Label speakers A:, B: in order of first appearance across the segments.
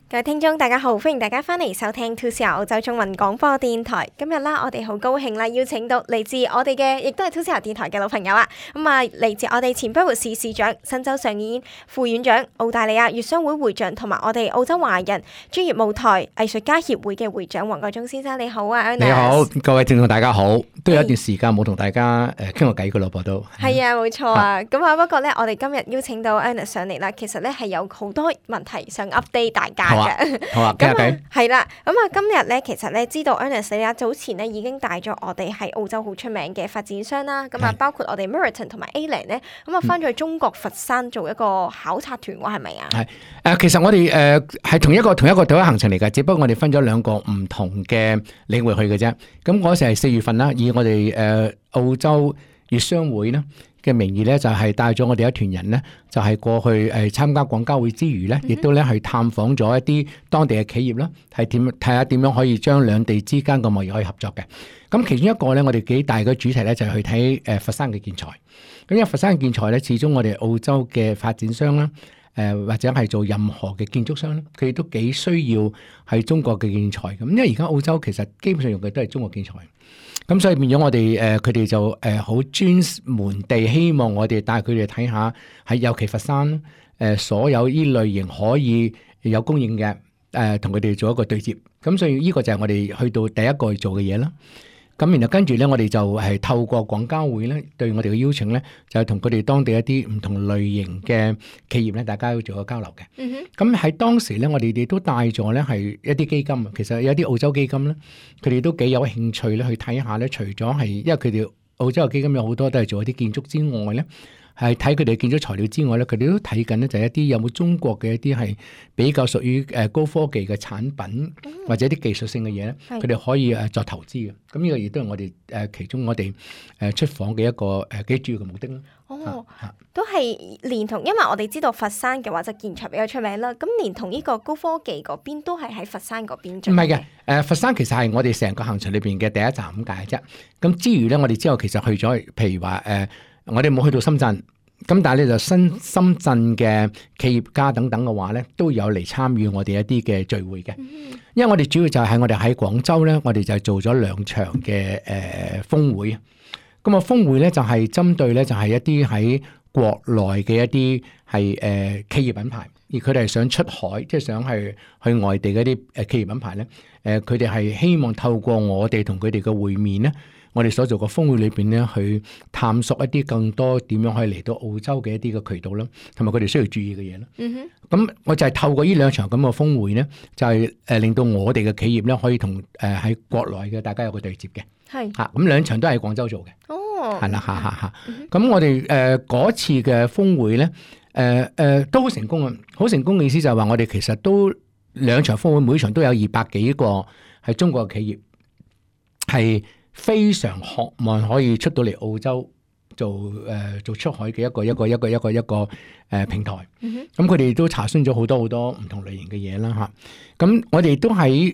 A: 各位聽眾大家好，歡迎大家翻嚟收聽 2CR 澳洲中文廣播電台。今日啦，我哋好高興啦，邀請到嚟自我哋嘅，亦都係 2CR 電台嘅老朋友啊。嚟自我哋前卑湖市市長、新州上議院副院長、澳大利亞粵商會會長，同埋我哋澳洲華人專業舞台藝術家協會嘅會長黃國忠先生，你好啊 Ernest。
B: 你好，各位聽眾大家好，都有一段時間冇同大家傾過偈嘅咯噃都。
A: 係啊，冇錯啊。咁啊，不過咧，我哋今日邀請到 Ernest 上嚟啦，其實咧係有好多問題想 update 大家嘅。
B: 好啊，傾下偈。
A: 係啦，咁啊，今日咧，其實咧，知道 Ernest 你早前咧已經帶咗我哋喺澳洲好出名嘅發展商啦，咁啊，包括我哋 Meriton 同埋 A-Land 咧，咁啊，翻咗去中國佛山做一個考察團喎，係咪啊？
B: 係其實我哋係同一個隊伍行程嚟㗎，只不過我哋分咗兩個唔同嘅領域去嘅啫。咁嗰時係4月份啦，以我哋澳洲粵商會咧嘅名義咧，就係帶咗我哋一團人咧，就係過去參加廣交會之餘咧，亦都咧去探訪咗一啲當地嘅企業啦，係睇下點樣可以將兩地之間嘅貿易可以合作嘅。咁其中一個咧，我哋幾大嘅主題咧就係去睇佛山嘅建材。咁因為佛山嘅建材咧，始終我哋澳洲嘅發展商啦，或者係做任何嘅建築商咧，佢哋都幾需要係中國嘅建材咁。因為而家澳洲其實基本上用嘅都係中國建材。咁所以變咗我哋佢哋就好專門地希望我哋帶佢哋睇下喺尤其佛山所有呢類型可以有供應嘅同佢哋做一個對接。咁所以呢個就係我哋去到第一個做嘅嘢啦。咁然後跟住咧，我哋就係透過廣交會咧，對我哋嘅邀請咧，就係同佢哋當地一啲唔同類型嘅企業咧，大家要做個交流嘅。咁喺當時咧，我哋都帶咗咧係一啲基金啊，其實有啲澳洲基金咧，佢哋都幾有興趣咧去睇下咧，除咗係因為佢哋澳洲嘅基金有好多都係做一啲建築之外咧。係睇佢哋建築材料之外咧，佢哋都睇緊咧，就係一啲有冇中國嘅一啲係比較屬於高科技嘅產品或者啲技術性嘅嘢咧，佢哋可以作投資嘅。咁呢個亦都係我哋其中我哋出訪嘅一個幾主要嘅目的啦。
A: 都係連同，因為我哋知道佛山嘅話就建材比較出名啦。咁連同呢個高科技嗰邊都係喺佛山嗰邊做。唔係
B: 嘅，佛山其實係我哋成個行程裏邊嘅第一站咁解啫。咁之餘咧，我哋之後其實去咗，譬如話我哋冇去到深圳，咁但係咧就深圳嘅企業家等等嘅話咧，都有嚟參與我哋一啲嘅聚會嘅。因為我哋主要就係我哋喺廣州咧，我哋就做咗2場嘅峰會。咁啊峰會咧就係針對咧就係一啲喺國內嘅一啲係企業品牌，而佢哋係想出海，即係想去外地嗰啲企業品牌咧，佢哋係希望透過我哋同佢哋嘅會面咧。我哋所做嘅峰會裏邊咧，去探索一啲更多點樣可以嚟到澳洲嘅一啲嘅渠道啦，同埋佢哋需要注意嘅嘢啦。咁我就係透過呢2場咁嘅峰會咧，就係令到我哋嘅企業咧可以同喺國內嘅大家有個對接嘅。係咁2場都係喺廣州做嘅。係啦，咁我哋嗰次嘅峰會咧，都好成功啊！好成功嘅意思就係話我哋其實都2場峰會，每場都有200幾個係中國嘅企業係。非常渴望可以出到嚟澳洲做出海嘅一個平台。咁佢哋都查詢咗好多唔同類型嘅嘢啦嚇。咁我哋都喺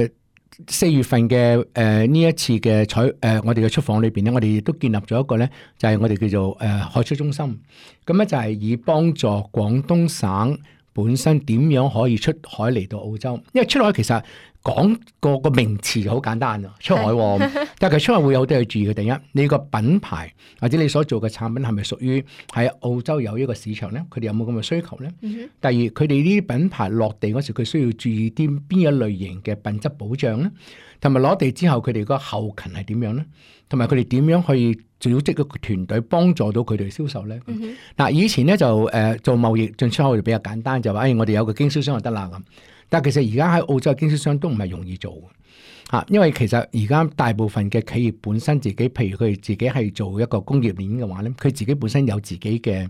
B: 4月份嘅呢一次嘅我哋嘅出訪裏邊咧，我哋亦都建立咗一個咧，就係我哋叫做海出中心。咁咧就係以幫助廣東省本身點樣可以出海嚟到澳洲，因為出海其實講個名詞就好簡單啊，出海喎。但係出海會有好多嘢注意嘅。第一，你個品牌或者你所做嘅產品係咪屬於喺澳洲有一個市場咧？佢哋有冇咁嘅需求咧？第二，佢哋呢啲品牌落地嗰時，佢需要注意啲邊一類型嘅品質保障咧？同埋攞地之後，佢哋個後勤係點樣咧？同埋佢哋點樣去組織一個團隊幫助到佢哋銷售咧？嗱，以前咧就做貿易進出口就比較簡單，就話我哋有個經銷商就得啦咁。但係其實而家喺澳洲嘅經銷商都唔係容易做嘅，因為其實而家大部分嘅企業本身自己，譬如佢哋自己係做一個工業鏈嘅話咧，佢自己本身有自己嘅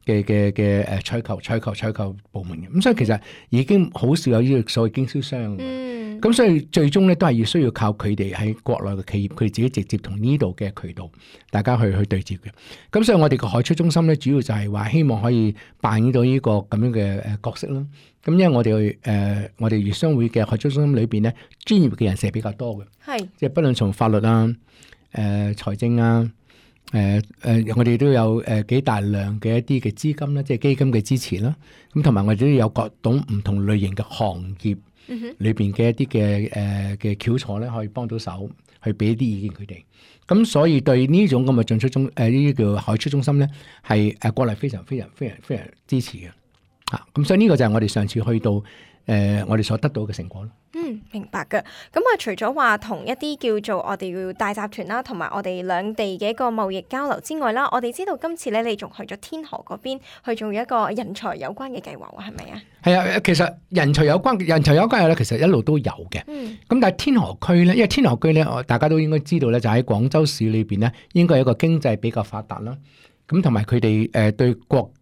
B: 採購部門嘅，咁所以其實已經好少有呢個所謂經銷商。咁所以最終咧都係要需要靠佢哋喺國內嘅企業，佢哋自己直接同呢度嘅渠道大家去對接嘅。咁所以我哋個海出中心咧，主要就係話希望可以扮演到呢個咁樣嘅角色啦。咁因為我哋粵商會嘅海出中心裏邊咧，專業嘅人士係比較多嘅，即係不論從法律啊、財政啊、 我哋都有幾大量嘅一啲嘅資金啦，即係基金嘅支持啦。咁同埋我哋都有各種唔同類型嘅行業裏邊嘅一啲嘅翹楚咧，可以幫到手去俾啲意見佢哋。咁所以對呢種咁嘅進出中呢啲叫海出中心咧，係國內非常支持嘅。咁所以呢個就係我哋上次去到我哋所得到嘅成果咯。
A: 明白嘅。咁除咗話同一啲叫做我哋要大集團啦，同埋我哋兩地嘅一個貿易交流之外啦，我哋知道今次咧你仲去咗天河嗰邊去做一個人才有關嘅計劃喎，係咪啊？
B: 係啊，其實人才有關嘅咧，其實一路都有嘅。咁但係天河區咧，因為天河區咧，大家都應該知道咧，就喺廣州市裏邊咧，應該係一個經濟比較發達啦。咁同埋佢哋對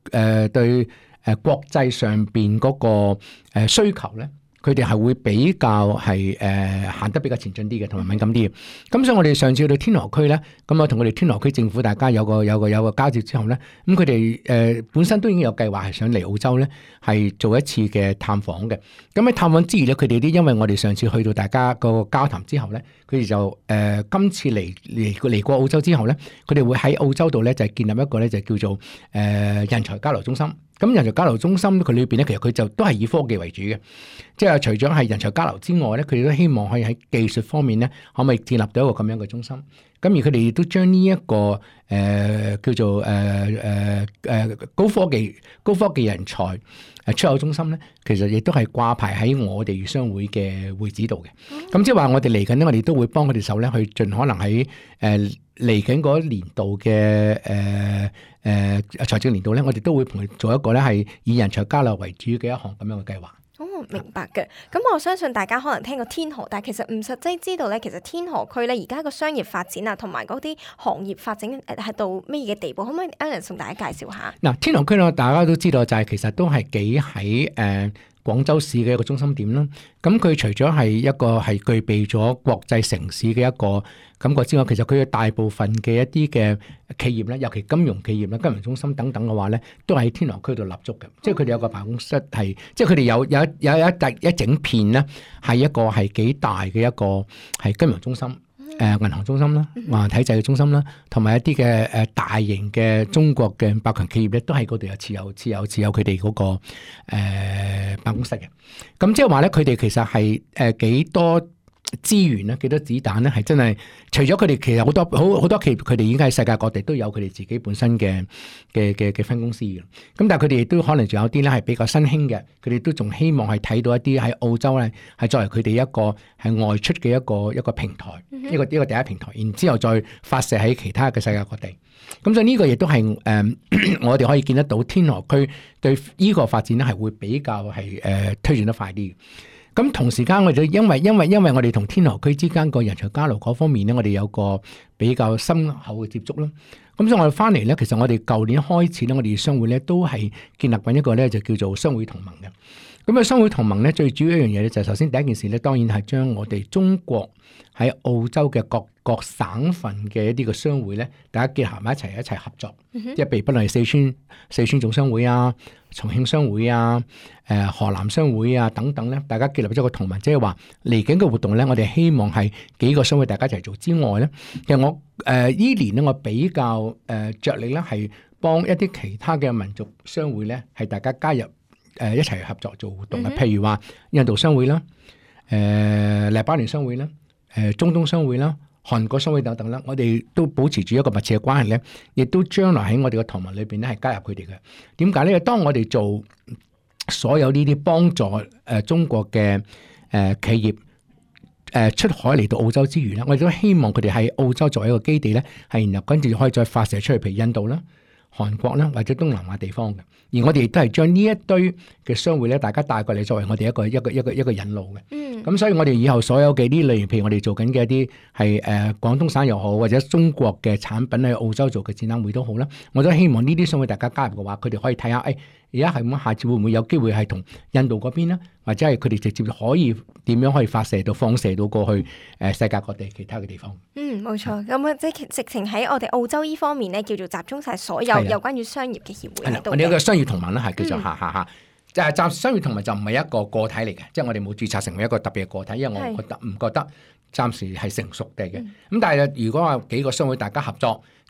B: 國際上邊嗰個需求咧，佢哋係會比較係行得比較前進啲嘅，同埋敏感啲嘅。咁所以我哋上次去到天河區咧，咁我同我哋天河區政府大家有個交接之後咧，咁佢哋本身都已經有計劃係想嚟澳洲咧，係做一次嘅探訪嘅。咁喺探訪之餘咧，佢哋啲因為我哋上次去到大家個交談之後咧，佢哋就今次嚟過澳洲之後咧，佢哋會喺澳洲度咧就建立一個咧就叫做人才交流中心。咁人才交流中心佢裏邊咧，其實佢就都係以科技為主嘅，即係除咗係人才交流之外咧，佢哋都希望可以喺技術方面咧，可唔可以建立到一個咁樣嘅中心？咁而佢哋亦都將呢一個叫做高科技人才出口中心咧，其實亦都係掛牌喺我哋粵商會嘅會址度嘅。咁即係話我哋嚟緊咧，我哋都會幫佢哋手咧，去盡可能喺嚟緊嗰年度嘅財政年度咧，我哋都會同佢做一個咧係以人才交流為主嘅一項咁樣嘅計劃。
A: 明白嘅。咁我相信大家可能聽過天河，但係其實唔實際知道咧，其實天河區咧而家個商業發展啊，同埋嗰啲行業發展係到咩嘅地步？可唔可以 Alan 同大家介紹下？嗱，
B: 天河區咧，大家都知道就係其實都係幾喺廣州市嘅一個中心點啦。咁佢除咗係一個係具備咗國際城市嘅一個感覺之外，其實佢嘅大部分嘅一啲嘅企業咧，尤其金融企業啦、金融中心等等嘅話咧，都係喺天河區度立足嘅。即係佢哋有個辦公室係，即係佢哋有一整片咧，係一個係幾大嘅一個係金融中心。銀行中心啦，銀行體制嘅中心啦，同埋一啲嘅大型嘅中國嘅百強企業咧，都喺嗰度有持有佢哋嗰個辦公室嘅。咁即係話咧，佢哋其實係幾多資源咧，幾多子彈咧，係真係除咗佢哋，其實好多企業，佢哋已經喺世界各地都有佢哋自己本身嘅分公司嘅。咁但係佢哋亦都可能仲有啲咧係比較新興嘅，佢哋都仲希望係睇到一啲喺澳洲咧係作為佢哋一個係外出嘅一個平台，一個第一平台，然之後再發射喺其他嘅世界各地。咁所以呢個亦都係我哋可以見得到天河區對呢個發展咧係會比較係推進得快啲。咁同時間我哋因為我哋同天河區之間個人才交流嗰方面咧，我哋有個比較深厚嘅接觸啦。咁所以我哋翻嚟咧，其實我哋舊年開始咧，我哋商會咧都係建立緊一個咧就叫做商會同盟嘅。咁商會同盟咧最主要一樣嘢咧就係首先第一件事咧，當然係將我哋中國喺澳洲嘅各省份嘅一啲嘅商會咧，大家結合埋一齊合作，即係譬如不論係四川總商會啊、重慶商會啊、河南商會啊等等咧，大家建立咗個同盟，即係話嚟緊嘅活動咧，我哋希望係幾個商會大家一齊做之外咧，其實我依年咧我比較着力咧係幫一啲其他嘅民族商會咧係大家加入一齊合作做活動嘅，譬如話印度商會啦、黎巴嫩商會啦、中東商會啦、韓國商會等等啦，我哋都保持住一個密切嘅關係咧，亦都將來喺我哋嘅同盟裏邊咧係加入佢哋嘅。點解咧？當我哋做所有呢啲幫助中國嘅企業出海嚟到澳洲之餘咧，我哋都希望佢哋喺澳洲作為一個基地咧，係然後跟住可以再發射出去，譬如印度啦、韓國啦或者東南亞地方嘅。而我哋亦都係將呢一堆嘅商會咧，大家帶過嚟作為我哋一個引路嘅。咁所以我哋以後所有嘅呢類型，譬如我哋做緊嘅一啲係廣東省又好，或者中國嘅產品喺澳洲做嘅展覽會都好啦，我都希望呢啲商會大家加入嘅話，佢哋可以睇下，而家係咁，下次會唔會有機會係同印度嗰邊咧，或者係佢哋直接可以點樣可以放射到過去世界各地其他嘅地方。
A: 冇錯。咁即係直情喺我哋澳洲呢方面咧，叫做集中晒所有有關於商業嘅協會喺度。
B: 我哋有個商業同盟啦，係叫做就係暫時商業同盟就唔係一個個體嚟嘅，即係我哋冇註冊成為一個特別嘅個體，因為我唔覺得暫時係成熟地嘅。咁但係如果話幾個商會大家合作，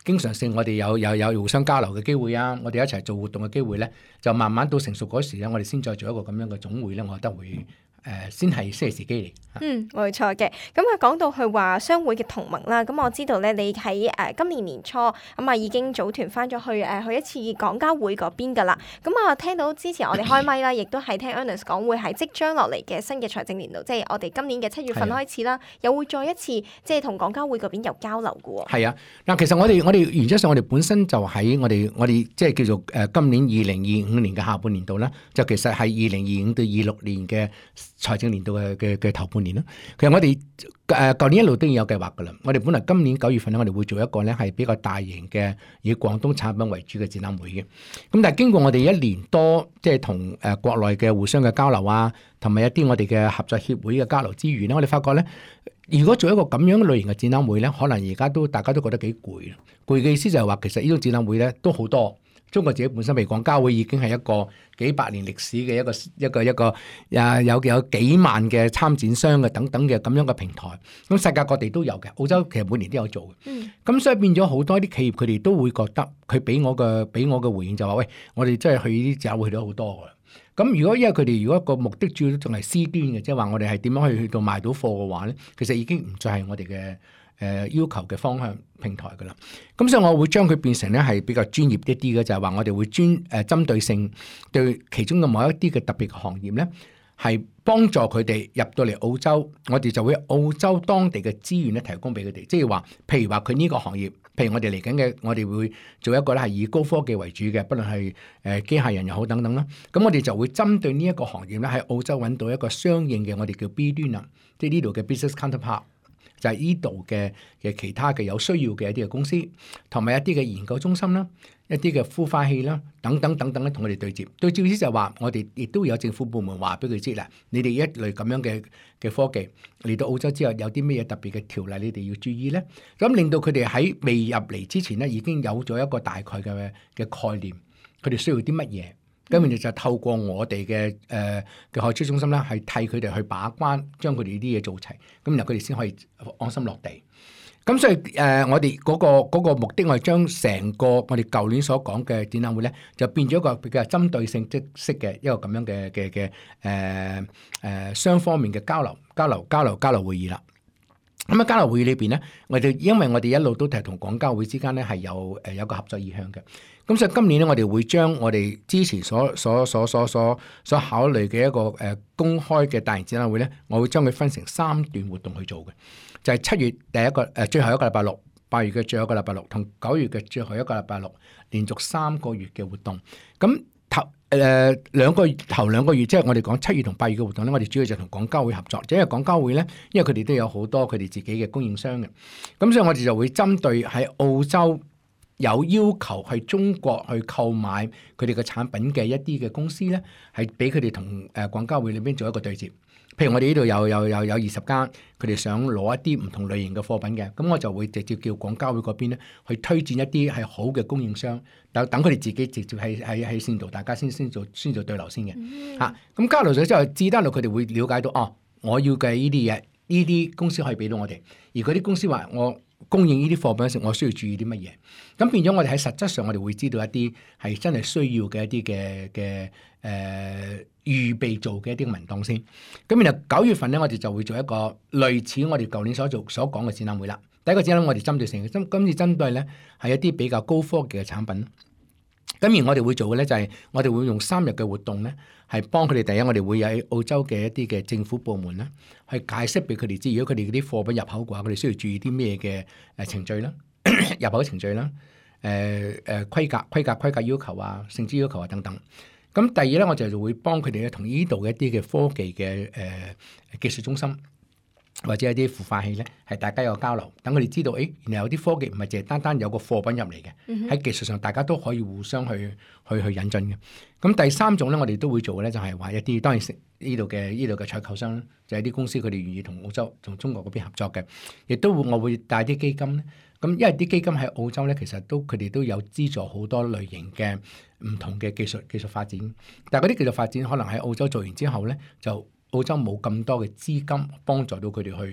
B: 經常性我哋有互相交流嘅機會啊，我哋一齊做活動嘅機會咧，就慢慢到成熟嗰時咧，我哋先再做一個咁樣嘅總會咧，我覺得會先係適時機嚟。
A: 冇錯嘅。咁啊講到佢話商會嘅同盟啦，咁我知道咧你喺今年年初咁啊已經組團翻咗去一次港交會嗰邊噶啦。咁啊聽到之前我哋開咪啦，亦都係聽 Ernest 講會係即將落嚟嘅新嘅財政年度，即係我哋今年嘅7月份開始啦，又會再一次即係同港交會嗰邊有交流嘅喎。
B: 係啊，嗱，其實我哋原則上我哋本身就喺我哋即係叫做今年2025年嘅下半年度啦，就其實係2025到26年嘅財政年度嘅頭半年啦。其實我哋舊年一路都已經有計劃㗎啦。我哋本來今年9月份咧，我哋會做一個咧係比較大型嘅以廣東產品為主嘅展覽會嘅。咁但係經過我哋1年多即係同國內嘅互相嘅交流啊，同埋一啲我哋嘅合作協會嘅交流之餘咧，我哋發覺咧，如果做一個咁樣類型嘅展覽會咧，可能而家大家都覺得幾攰。攰嘅意思就係話，其實呢種展覽會咧都好多。中國自己本身，譬如廣交會已經係一個幾百年歷史嘅一個有幾萬嘅參展商嘅等等嘅咁樣嘅平台。咁世界各地都有嘅，澳洲其實每年都有做嘅。咁所以變咗好多啲企業，佢哋都會覺得佢俾我嘅回應就話：喂，我哋真係去呢啲展覽會去到好多㗎。咁如果因為佢哋如果個目的主要都仲係 C 端嘅，即係話我哋係點樣去到賣到貨嘅話咧，其實已經唔再係我哋嘅要求嘅方向平台噶啦。咁所以我會將佢變成咧係比較專業一啲嘅，就係話我哋會針對性對其中嘅某一啲嘅特別嘅行業咧，係幫助佢哋入到嚟澳洲，我哋就會澳洲當地嘅資源咧提供俾佢哋。即係話，譬如話佢呢個行業，譬如我哋嚟緊嘅，我哋會做一個咧係以高科技為主嘅，不論係機械人又好等等啦。咁我哋就會針對呢一個行業咧喺澳洲揾到一個相應嘅我哋叫 B 端啊，即係呢度嘅 business counterpart。就係呢度嘅其他嘅有需要嘅一啲嘅公司，同埋一啲嘅研究中心啦，一啲嘅孵化器啦，等等咧，同佢哋對接。對接意思就係話，我哋亦都有政府部門話俾佢知啦，你哋一類咁樣嘅科技嚟到澳洲之後，有啲咩嘢特別嘅條例，你哋要注意咧。咁令到佢哋喺未入嚟之前咧，已經有咗一個大概嘅概念，佢哋需要啲乜嘢。咁然後就透過我哋嘅海珠中心咧，係替佢哋去把關，將佢哋啲嘢做齊，咁然後佢哋先可以安心落地。咁所以我哋嗰個目的，我係將成個我哋舊年所講嘅展覽會咧，就變咗一個比較針對性式嘅一個咁樣嘅雙方面嘅交流會議啦。咁交流會議裏邊咧，因為我哋一路都係同廣交會之間咧係有個合作意向嘅。咁所以今年咧，我哋會將我哋之前所考慮嘅一個公開嘅大型展覽會咧，我會將佢分成3段活動去做嘅，就係7月最後一個禮拜六，8月嘅最後一個禮拜六，同9月嘅最後一個禮拜六，連續3個月嘅活動。咁頭兩個月，即係我哋講7月同8月嘅活動咧，我哋主要就同廣交會合作，因為廣交會咧，因為佢哋都有好多佢哋自己嘅供應商嘅，咁所以我哋就會針對喺澳洲有要求去中國去購買佢哋嘅產品嘅一啲嘅公司咧，係俾佢哋同廣交會裏邊做一個對接。譬如我哋呢度有20間，佢哋想攞一啲唔同類型嘅貨品嘅，咁我就會直接叫廣交會嗰邊咧去推薦一啲係好嘅供應商，等佢哋自己直接喺線度，大家先做對流先嘅嚇。咁交流咗之後，至得到佢哋會了解到哦，我要嘅呢啲嘢，呢啲公司可以俾到我哋，而嗰啲公司話我供應呢啲貨品時，我需要注意啲乜嘢？咁變咗我哋喺實質上，我哋會知道一啲係真係需要嘅一啲嘅預備做嘅一啲文檔先。咁然後9月份咧，我哋就會做一個類似我哋舊年所講嘅展覽會啦。第一個展覽我哋針對性嘅，今次針對咧係一啲比較高科技嘅產品。咁而我哋會做嘅咧就係我哋會用3日嘅活動咧，係幫佢哋。第一，我哋會喺澳洲嘅一啲嘅政府部門咧，去解釋俾佢哋知，如果佢哋嗰啲貨品入口嘅話，佢哋需要注意啲咩嘅程序啦，入口程序啦，規格要求啊，性質要求啊等等。咁第二咧，我就會幫佢哋咧同呢度嘅一啲嘅科技嘅技術中心或者一啲孵化器咧，係大家有交流，等佢哋知道，原來有啲科技唔係淨係單有個貨品入嚟嘅，喺技術上大家都可以互相去引進嘅。咁第3種咧，我哋都會做嘅咧，就係話一啲當然呢度嘅採購商，就係啲公司佢哋願意同澳洲同中國嗰邊合作嘅，亦都我會帶啲基金咧。咁因為啲基金喺澳洲咧，其實佢哋都有資助好多類型嘅唔同嘅技術發展，但係嗰啲技術發展可能喺澳洲做完之後咧，就澳洲冇咁多嘅資金幫助到佢哋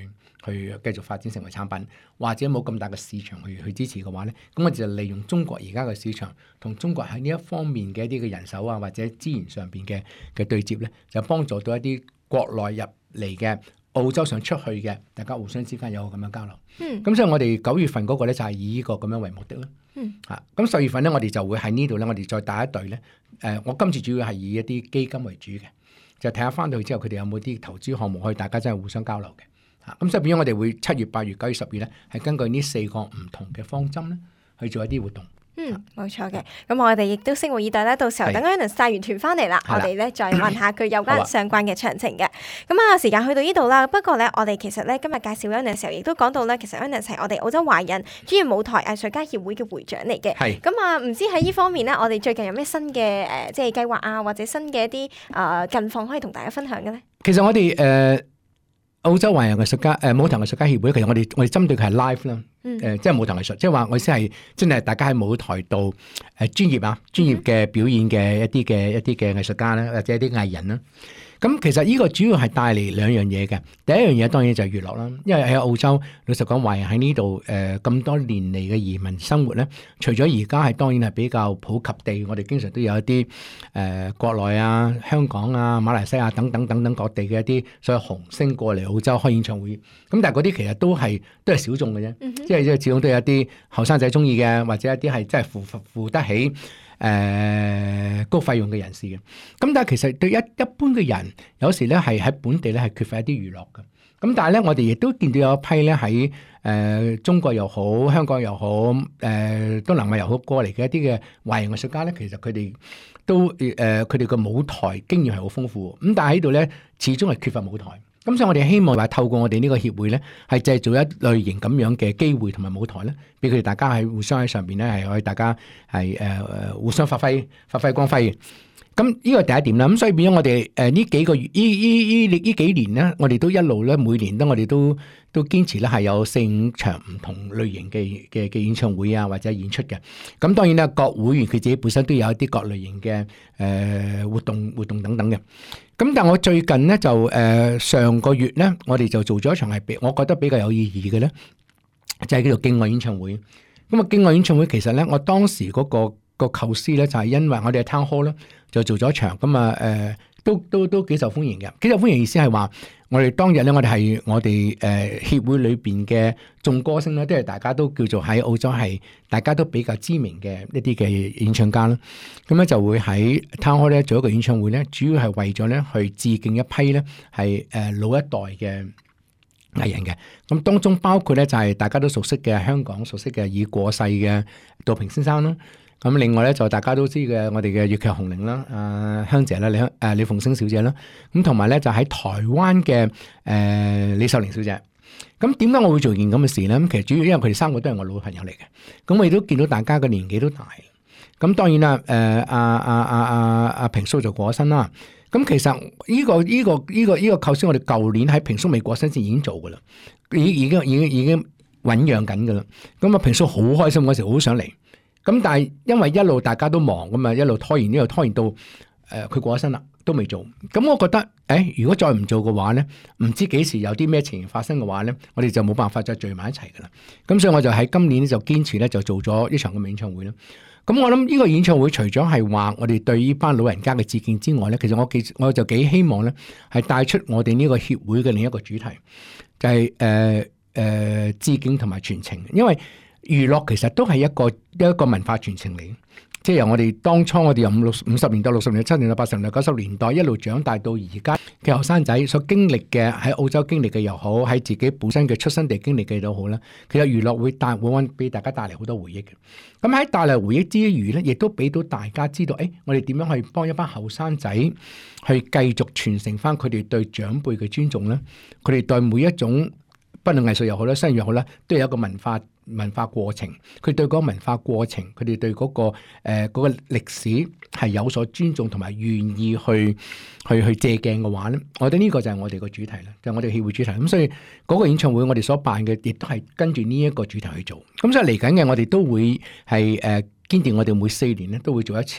B: 去繼續發展成為產品，或者冇咁大嘅市場去支持嘅話咧，咁我哋就利用中國而家嘅市場同中國喺呢一方面嘅一啲嘅人手啊或者資源上邊嘅對接咧，就幫助到一啲國內入嚟嘅澳洲想出去嘅，大家互相之間有個咁樣交流。咁所以我哋9月份嗰個咧就係以呢個咁樣為目的啦。咁10月份咧我哋就會喺呢度咧，我哋再帶一隊咧。我今次主要係以一啲基金為主嘅，就睇下翻到去之後佢哋有冇啲投資項目可以大家真係互相交流嘅。咁所以變咗我哋會7月、8月、9月、10月咧，係根據呢4個唔同嘅方針咧去做一啲活動。
A: 冇錯嘅。咁我哋亦都拭目以待啦。到時候等 Ernest 帶完團翻嚟啦，我哋咧再問下佢有關相關嘅詳情嘅。咁時間去到呢度啦。不過咧，我哋其實咧今日介紹 Ernest 嘅時候，亦都講到咧，其實 Ernest 係我哋澳洲華人專業舞台藝術家協會嘅會長嚟嘅。咁唔知喺呢方面咧，我哋最近有咩新嘅即係計劃啊，或者新嘅一啲近況可以同大家分享嘅咧？
B: 其實我哋澳洲華人藝術家舞台藝術家協會，其實我哋針對嘅係 live 啦，即係舞台藝術，即係話我意思係真係大家喺舞台度專業嘅表演嘅一啲嘅藝術家啦，或者一啲藝人啦。咁其實呢個主要係帶嚟兩樣嘢嘅。第一樣嘢當然就係娛樂啦，因為喺澳洲老實講，華人喺呢度咁多年嚟嘅移民生活咧，除咗而家係當然係比較普及地，我哋經常都有一啲國內啊、香港啊、馬來西亞等等各地嘅一啲所謂紅星過嚟澳洲開演唱會。咁但係嗰啲其實都係小眾嘅啫，即係始終都有一啲後生仔中意嘅，或者一啲係真係付得起高費用嘅人士嘅。咁但係其實對一般嘅人，有時咧係喺本地咧係缺乏一啲娛樂嘅。咁但係咧，我哋亦都見到有一批咧喺中國又好、香港又好、東南亞又好過嚟嘅一啲嘅華人藝術家咧，其實佢哋都佢哋嘅舞台經驗係好豐富。咁但係喺度咧，始終係缺乏舞台。咁所以我哋希望話透過我哋呢個協會咧，係製造一類型咁樣嘅機會同埋舞台咧，俾佢哋大家係互相喺上邊咧係可以大家係互相發揮光輝嘅。咁呢個第一點啦。咁所以變咗我哋呢幾個月呢幾年咧，我哋都一路咧每年我哋都堅持咧係有4-5場唔同類型嘅演唱會啊或者演出嘅。咁當然啦，各會員佢自己本身都有一啲各類型嘅活動等等嘅。咁但係我最近咧就上個月咧，我哋就做咗一場係我覺得比較有意義嘅咧，就係叫做境外演唱會。咁境外演唱會其實咧，我當時嗰個構思咧就係因為我哋喺 Town Hall 咧就做咗一場，咁都幾受歡迎嘅。幾受歡迎意思係話我哋當日咧，我哋協會裏邊嘅眾歌星咧，都係大家都叫做喺澳洲係大家都比較知名嘅一啲嘅演唱家啦。咁咧就會喺 Town Hall 咧做一個演唱會咧，主要係為咗咧去致敬一批咧係老一代嘅藝人嘅。咁當中包括咧就係大家都熟悉嘅香港熟悉嘅已過世嘅杜平先生啦。咁另外咧就大家都知嘅我哋嘅粵劇紅伶啦，香姐啦，李鳳星小姐啦，咁同埋咧就喺台灣嘅李秀玲小姐。咁點解我會做件咁嘅事咧？咁其實主要因為佢哋3個都係我老朋友嚟嘅，咁我亦都見到大家嘅年紀都大。咁當然啦，阿平叔就過咗身啦。咁其實呢個構思，我哋舊年喺平叔未過身前已經做噶啦，已經醞釀緊噶啦。咁平叔好開心嗰時，好想嚟。咁但係因為一路大家都忙咁嘛，一路拖延到佢過咗身啦，都未做。咁我覺得如果再唔做嘅話咧，唔知幾時有啲咩情形發生嘅話咧，我哋就冇辦法再聚埋一齊噶啦。咁所以我就喺今年就堅持咧，就做咗一場咁嘅演唱會啦。咁我諗呢個演唱會除咗係話我哋對呢班老人家嘅致敬之外咧，其實我就幾希望咧係帶出我哋呢個協會嘅另一個主題，就係致敬同埋傳承，因為娛樂其實都係一個文化傳承嚟，即係由我哋當初我哋由50年代、60年代、70年代、80年代、90年代一路長大到而家嘅後生仔所經歷嘅，喺澳洲經歷嘅又好，喺自己本身嘅出生地經歷嘅都好啦。其實娛樂會俾大家帶嚟好多回憶嘅。咁喺帶嚟回憶之餘咧，亦都俾到大家知道，我哋點樣去幫一班後生仔去繼續傳承翻佢哋對長輩嘅尊重咧？佢哋對每一種不論藝術又好啦、商業又好啦，都有一個文化過程。佢對嗰個文化過程，佢哋對嗰個歷史係有所尊重同埋願意去借鏡嘅話咧，我覺得呢個就係我哋個主題啦，就係我哋協會主題。咁所以嗰個演唱會我哋所辦嘅，亦都係跟住呢一個主題去做。咁所以嚟緊嘅我哋都會係堅定，我哋每4年咧都會做一次。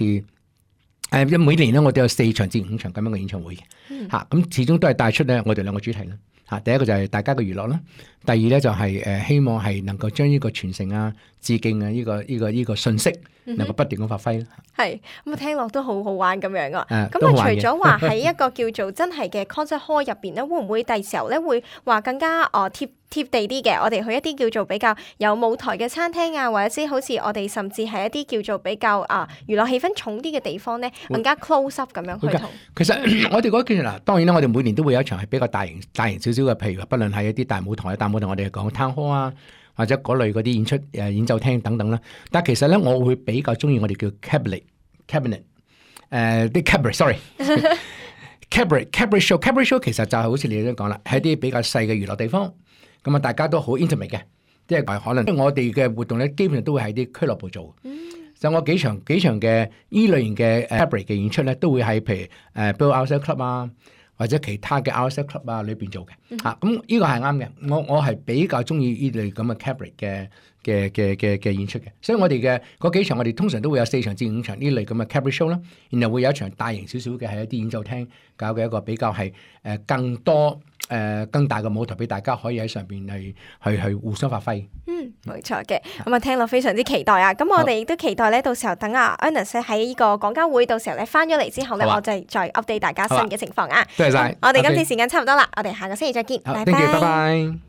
B: 每年咧我哋有4場至5場咁樣嘅演唱會嘅。咁始終都係帶出咧我哋兩個主題啦。 嚇。第一個就係大家嘅娛樂啦，第二咧就係希望係能夠將呢個傳承啊、致敬啊呢個信息能夠不斷咁發揮啦。
A: 係咁啊，聽落都好好玩咁樣啊！咁
B: 都好玩嘅
A: 除咗話喺一個叫做真係嘅 concert hall 入邊咧，會唔會第時候咧會話更加貼地啲嘅？我哋去一啲叫做比較有舞台嘅餐廳啊，或者好似我哋甚至係一啲叫做比較娛樂氣氛重啲嘅地方咧，更加 close up 咁樣去同。
B: 其實我哋嗰件嗱，當然啦，我哋每年都會有一場係比較大型少少嘅，譬如話，不論係一啲大舞台我哋講 town hall 啊，或者嗰類嗰啲演奏廳等等啦。但係其實咧，我會比較中意我哋叫 cabinet 啲 cabaret show 其實就係好似你都講啦，係一啲比較細嘅娛樂地方，咁啊大家都好 intimate 嘅，即係可能我哋嘅活動咧，基本上都會喺啲俱樂部做。就我幾場嘅依類型嘅 cabaret 嘅演出咧，都會喺譬如Bill Outside Club 啊，或者其他嘅 Outside Club 啊裏邊做嘅嚇。咁呢個係啱嘅，我係比較中意呢類咁嘅 cabaret 嘅演出嘅，所以我哋嘅嗰幾場，我哋通常都會有4場至5場呢類咁嘅 cabaret show 啦，然後會有一場大型少少嘅係一啲演奏廳搞嘅一個比較係更多更大嘅舞台俾大家可以喺上邊去互相發揮。
A: 冇錯嘅，咁啊聽落非常之期待啊！咁我哋亦都期待咧，到時候等阿 Ernest 喺呢個廣交會，到時候咧翻咗嚟之後咧，我就再 update 大家新嘅情況啊！
B: 多謝晒，
A: 我哋今次時間差唔多啦，我哋下個星期再見，
B: 拜拜。